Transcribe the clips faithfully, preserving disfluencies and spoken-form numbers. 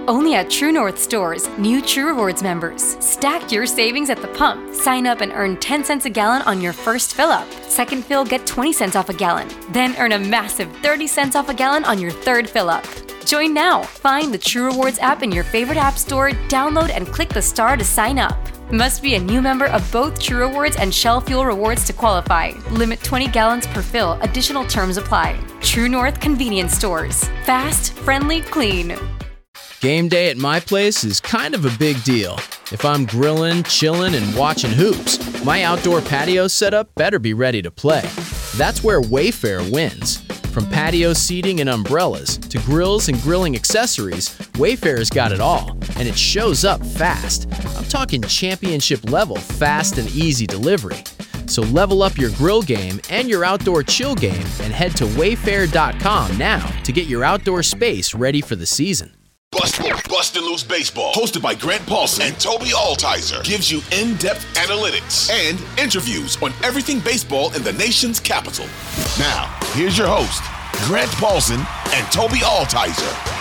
Only at True North stores, new True Rewards members. Stack your savings at the pump. Sign up and earn ten cents a gallon on your first fill-up. Second fill, get twenty cents off a gallon. Then earn a massive thirty cents off a gallon on your third fill-up. Join now. Find the True Rewards app in your favorite app store, download and click the star to sign up. Must be a new member of both True Rewards and Shell Fuel Rewards to qualify. Limit twenty gallons per fill. Additional terms apply. True North Convenience Stores. Fast, friendly, clean. Game day at my place is kind of a big deal. If I'm grilling, chilling, and watching hoops, my outdoor patio setup better be ready to play. That's where Wayfair wins. From patio seating and umbrellas to grills and grilling accessories, Wayfair's got it all, and it shows up fast. I'm talking championship level fast and easy delivery. So level up your grill game and your outdoor chill game and head to wayfair dot com now to get your outdoor space ready for the season. Bust, Bust and Loose Baseball, hosted by Grant Paulson and Toby Altizer, gives you in-depth analytics and interviews on everything baseball in the nation's capital. Now, here's your host, Grant Paulson and Toby Altizer.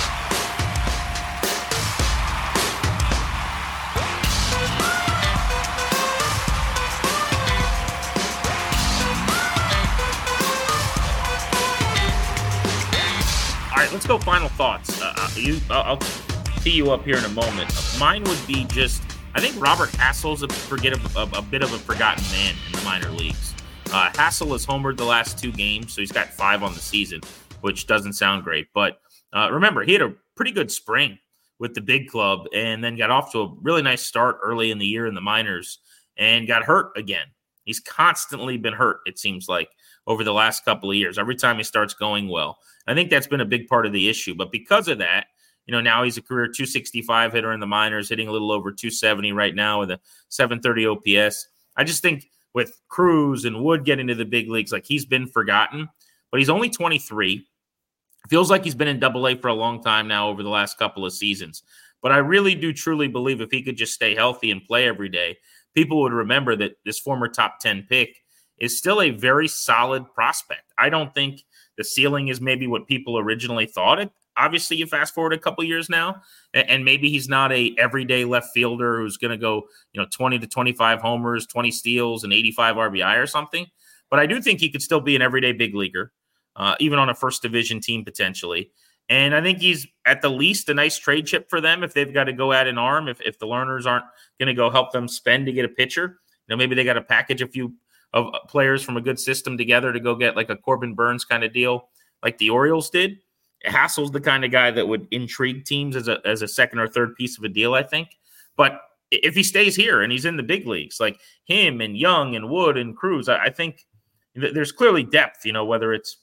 Let's go final thoughts. Uh, you, I'll tee you up here in a moment. Mine would be just, I think Robert Hassel's a, forget a, a, a bit of a forgotten man in the minor leagues. Uh, Hassel has homered the last two games, so he's got five on the season, which doesn't sound great. But uh, remember, he had a pretty good spring with the big club and then got off to a really nice start early in the year in the minors and got hurt again. He's constantly been hurt, it seems like, over the last couple of years, every time he starts going well. I think that's been a big part of the issue. But because of that, you know, now he's a career two sixty-five hitter in the minors, hitting a little over two seventy right now with a seven thirty O P S. I just think with Cruz and Wood getting to the big leagues, like he's been forgotten. But he's only twenty-three. Feels like he's been in Double A for a long time now over the last couple of seasons. But I really do truly believe if he could just stay healthy and play every day, people would remember that this former top ten pick is still a very solid prospect. I don't think the ceiling is maybe what people originally thought it. Obviously, you fast forward a couple years now, and maybe he's not a everyday left fielder who's going to go, you know, twenty to twenty-five homers, twenty steals, and eighty-five R B I or something. But I do think he could still be an everyday big leaguer, uh, even on a first division team potentially. And I think he's at the least a nice trade chip for them if they've got to go add an arm. If if the Lerners aren't going to go help them spend to get a pitcher, you know, maybe they got to package a few of players from a good system together to go get like a Corbin Burns kind of deal like the Orioles did. Hassel's the kind of guy that would intrigue teams as a as a second or third piece of a deal, I think. But if he stays here and he's in the big leagues, like him and Young and Wood and Cruz, I, I think th- there's clearly depth, you know, whether it's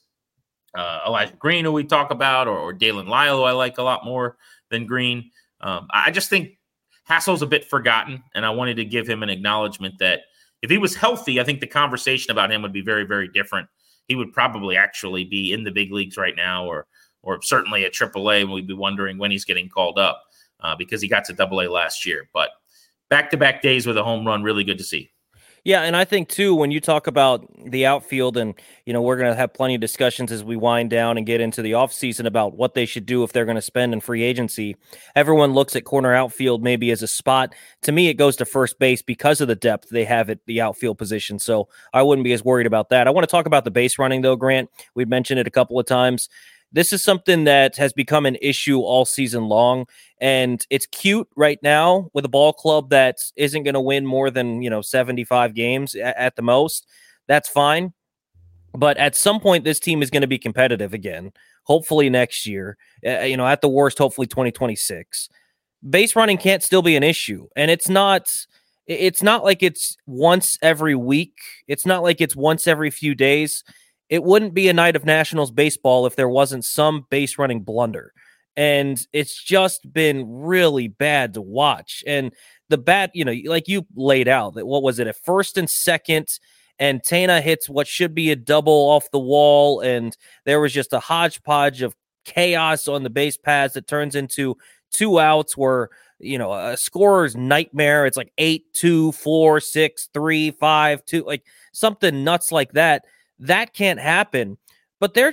uh, Elijah Green, who we talk about, or, or Dalen Lyle, who I like a lot more than Green. Um, I just think Hassel's a bit forgotten, and I wanted to give him an acknowledgement that if he was healthy, I think the conversation about him would be very, very different. He would probably actually be in the big leagues right now, or or certainly at triple A, and we'd be wondering when he's getting called up uh, because he got to double A last year. But back-to-back days with a home run, really good to see. Yeah, and I think, too, when you talk about the outfield, and, you know, we're going to have plenty of discussions as we wind down and get into the offseason about what they should do if they're going to spend in free agency. Everyone looks at corner outfield maybe as a spot. To me, it goes to first base because of the depth they have at the outfield position, so I wouldn't be as worried about that. I want to talk about the base running, though, Grant. We've mentioned it a couple of times. This is something that has become an issue all season long, and it's cute right now with a ball club that isn't going to win more than, you know, seventy-five games at, at the most. That's fine. But at some point, this team is going to be competitive again, hopefully next year, uh, you know, at the worst, hopefully twenty twenty-six. Base running can't still be an issue, and it's not it's not like it's once every week. It's not like it's once every few days. It wouldn't be a night of Nationals baseball if there wasn't some base running blunder. And it's just been really bad to watch. And the bat, you know, like you laid out, that what was it, at first and second, and Tana hits what should be a double off the wall, and there was just a hodgepodge of chaos on the base paths that turns into two outs where, you know, a scorer's nightmare. It's like eight, two, four, six, three, five, two, like something nuts like that. That can't happen, but they're just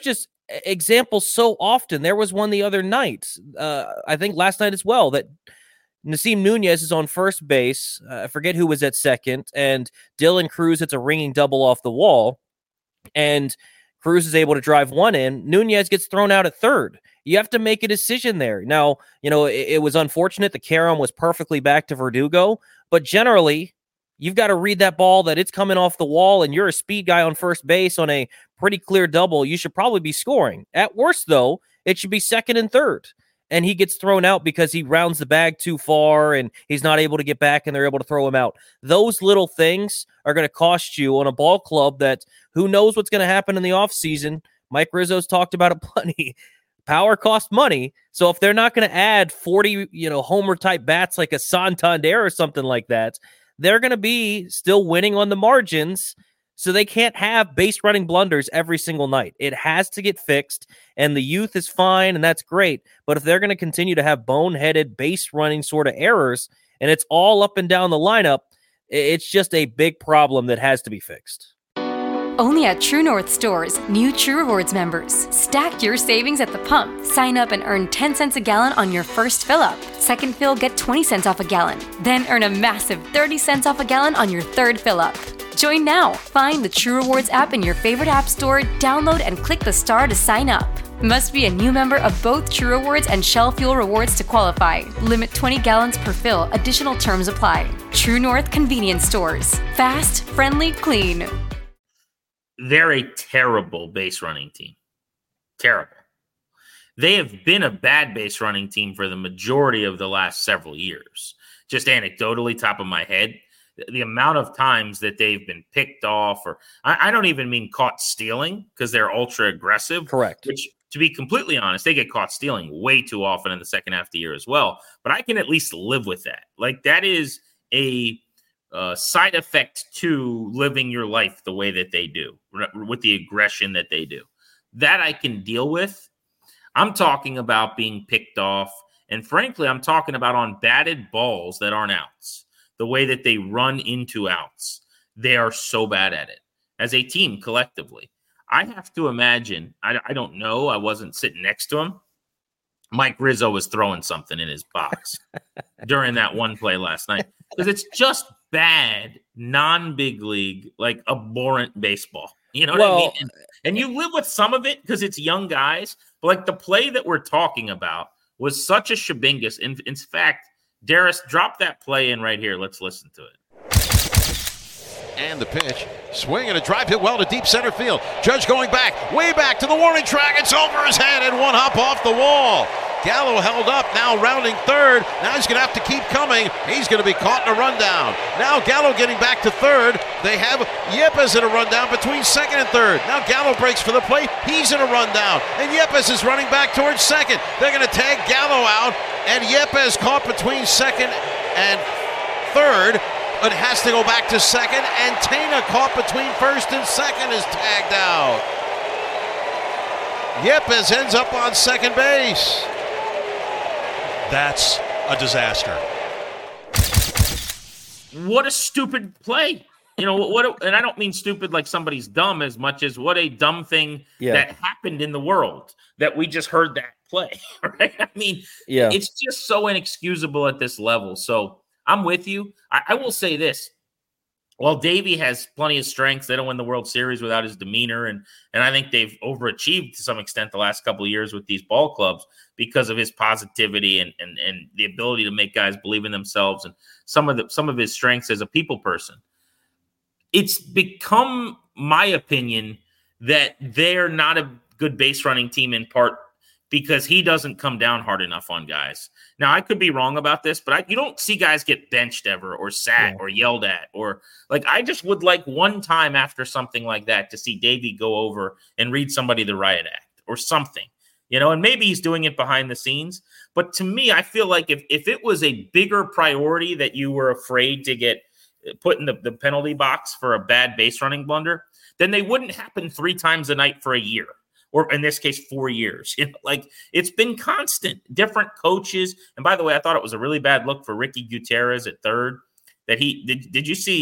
examples so often. There was one the other night, uh, I think last night as well, that Nasim Nunez is on first base. Uh, I forget who was at second, and Dylan Cruz hits a ringing double off the wall, and Cruz is able to drive one in. Nunez gets thrown out at third. You have to make a decision there. Now, you know, it, it was unfortunate. The carom was perfectly back to Verdugo, but generally, you've got to read that ball that it's coming off the wall, and you're a speed guy on first base on a pretty clear double. You should probably be scoring. At worst, though, it should be second and third. And he gets thrown out because he rounds the bag too far and he's not able to get back and they're able to throw him out. Those little things are going to cost you on a ball club that who knows what's going to happen in the offseason. Mike Rizzo's talked about it plenty. Power costs money. So if they're not going to add forty, you know, homer type bats like a Santander or something like that, they're going to be still winning on the margins. So they can't have base running blunders every single night. It has to get fixed, and the youth is fine, and that's great. But if they're going to continue to have boneheaded base running sort of errors, and it's all up and down the lineup, it's just a big problem that has to be fixed. Only at True North stores, new True Rewards members. Stack your savings at the pump. Sign up and earn ten cents a gallon on your first fill-up. Second fill, get twenty cents off a gallon. Then earn a massive thirty cents off a gallon on your third fill-up. Join now. Find the True Rewards app in your favorite app store, download and click the star to sign up. Must be a new member of both True Rewards and Shell Fuel Rewards to qualify. Limit twenty gallons per fill. Additional terms apply. True North Convenience Stores. Fast, friendly, clean. They're a terrible base running team. Terrible. They have been a bad base running team for the majority of the last several years. Just anecdotally, top of my head, the amount of times that they've been picked off, or I, I don't even mean caught stealing because they're ultra aggressive. Correct. Which, to be completely honest, they get caught stealing way too often in the second half of the year as well. But I can at least live with that. Like, that is a uh, side effect to living your life the way that they do, with the aggression that they do. That I can deal with. I'm talking about being picked off. And frankly, I'm talking about on batted balls that aren't outs. The way that they run into outs, they are so bad at it as a team collectively. I have to imagine, I, I don't know, I wasn't sitting next to him. Mike Rizzo was throwing something in his box during that one play last night because it's just bad, non-big league, like abhorrent baseball. You know what well, I mean? And, and you live with some of it because it's young guys, but like the play that we're talking about was such a shabingus. In, in fact, Darius, drop that play in right here. Let's listen to it. And the pitch. Swing and a drive hit well to deep center field. Judge going back, way back to the warning track. It's over his head and one hop off the wall. Gallo held up, now rounding third. Now he's going to have to keep coming. He's going to be caught in a rundown. Now Gallo getting back to third. They have Yepez in a rundown between second and third. Now Gallo breaks for the plate. He's in a rundown. And Yepez is running back towards second. They're going to tag Gallo out. And Yepez caught between second and third. But has to go back to second. And Tena caught between first and second is tagged out. Yepez ends up on second base. That's a disaster. What a stupid play. You know, what? A, and I don't mean stupid like somebody's dumb as much as what a dumb thing yeah. that happened in the world that we just heard that play, right? I mean, yeah. it's just so inexcusable at this level. So I'm with you. I, I will say this. While Davey has plenty of strengths, they don't win the World Series without his demeanor. And, and I think they've overachieved to some extent the last couple of years with these ball clubs because of his positivity and, and, and the ability to make guys believe in themselves and some of the, some of his strengths as a people person. It's become my opinion that they're not a good base running team in part because he doesn't come down hard enough on guys. Now, I could be wrong about this, but I, you don't see guys get benched ever or sat yeah. or yelled at. Or like, I just would like one time after something like that to see Davey go over and read somebody the riot act or something, you know, and maybe he's doing it behind the scenes. But to me, I feel like if, if it was a bigger priority that you were afraid to get put in the, the penalty box for a bad base running blunder, then they wouldn't happen three times a night for a year. Or in this case, four years. You know, like it's been constant, different coaches. And by the way, I thought it was a really bad look for Ricky Gutierrez at third. That he did. Did you see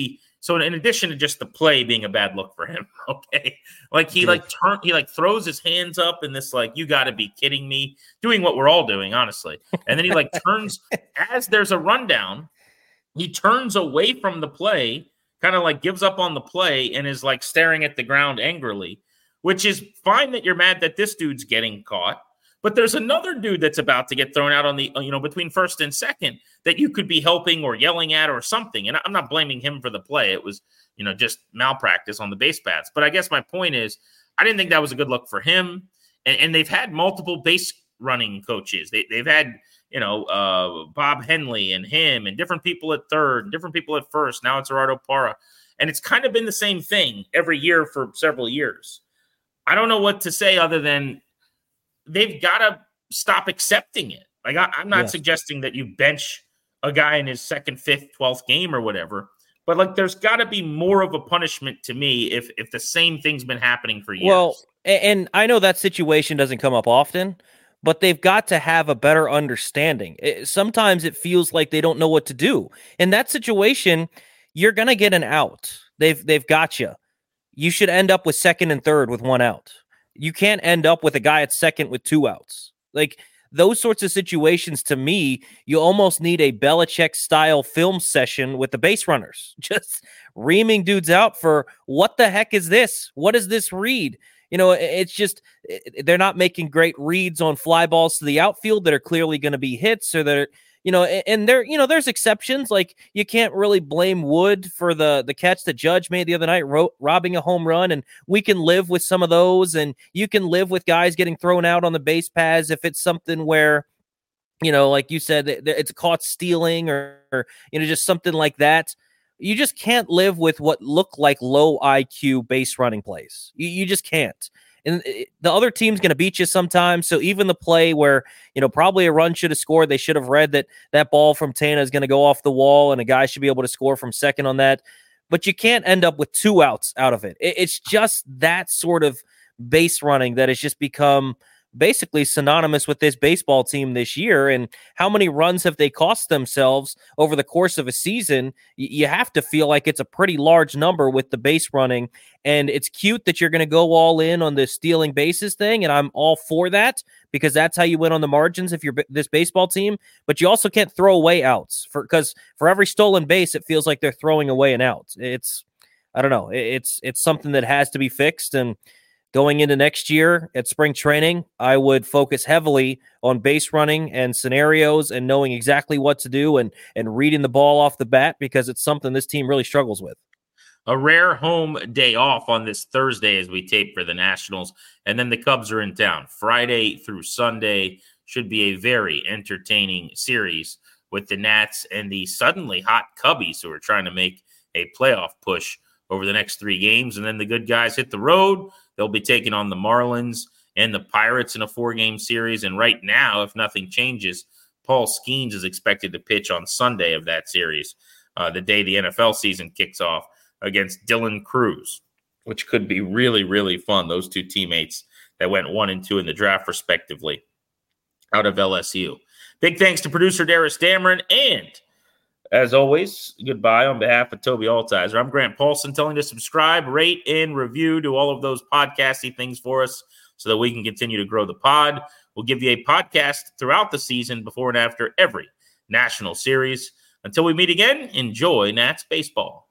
So in addition to just the play being a bad look for him, okay, like he Dude. like turn he like throws his hands up in this like you got to be kidding me, doing what we're all doing honestly, and then he like turns as there's a rundown, he turns away from the play, kind of like gives up on the play, and is like staring at the ground angrily, which is fine that you're mad that this dude's getting caught. But there's another dude that's about to get thrown out on the, you know, between first and second that you could be helping or yelling at or something. And I'm not blaming him for the play. It was, you know, just malpractice on the base paths. But I guess my point is, I didn't think that was a good look for him. And, and they've had multiple base running coaches. They, they've had, you know, uh, Bob Henley and him and different people at third and different people at first. Now it's Gerardo Parra. And it's kind of been the same thing every year for several years. I don't know what to say other than they've got to stop accepting it. Like, I, I'm not yeah. suggesting that you bench a guy in his second, fifth, twelfth game or whatever, but like, there's got to be more of a punishment to me if if the same thing's been happening for years. Well, and I know that situation doesn't come up often, but they've got to have a better understanding. It, sometimes it feels like they don't know what to do. In that situation, you're going to get an out. They've they've got you. You should end up with second and third with one out. You can't end up with a guy at second with two outs. Like, those sorts of situations, to me, you almost need a Belichick-style film session with the base runners. Just reaming dudes out for, what the heck is this? What is this read? You know, it's just, they're not making great reads on fly balls to the outfield that are clearly going to be hits, or they're, you know, and there, you know, there's exceptions. Like, you can't really blame Wood for the the catch that Judge made the other night, ro- robbing a home run, and we can live with some of those, and you can live with guys getting thrown out on the base paths if it's something where, you know, like you said, it's caught stealing or, or you know, just something like that. You just can't live with what look like low I Q base running plays. You, you just can't. And the other team's going to beat you sometimes. So even the play where, you know, probably a run should have scored, they should have read that that ball from Tana is going to go off the wall and a guy should be able to score from second on that. But you can't end up with two outs out of it. It's just that sort of base running that has just become basically synonymous with this baseball team this year. And how many runs have they cost themselves over the course of a season? You have to feel like it's a pretty large number with the base running. And it's cute that you're going to go all in on the stealing bases thing, and I'm all for that because that's how you win on the margins if you're this baseball team. But you also can't throw away outs for because for every stolen base, it feels like they're throwing away an out. It's I don't know. It's it's something that has to be fixed. And going into next year at spring training, I would focus heavily on base running and scenarios and knowing exactly what to do and and reading the ball off the bat because it's something this team really struggles with. A rare home day off on this Thursday as we tape for the Nationals, and then the Cubs are in town. Friday through Sunday should be a very entertaining series with the Nats and the suddenly hot Cubbies who are trying to make a playoff push over the next three games. And then the good guys hit the road. They'll be taking on the Marlins and the Pirates in a four-game series. And right now, if nothing changes, Paul Skeens is expected to pitch on Sunday of that series, uh, the day the N F L season kicks off, against Dylan Cruz, which could be really, really fun. Those two teammates that went one and two in the draft, respectively, out of L S U. Big thanks to producer Darius Dameron. And as always, goodbye on behalf of Toby Altizer. I'm Grant Paulson, telling you to subscribe, rate, and review, do all of those podcasty things for us so that we can continue to grow the pod. We'll give you a podcast throughout the season before and after every national series. Until we meet again, enjoy Nats baseball.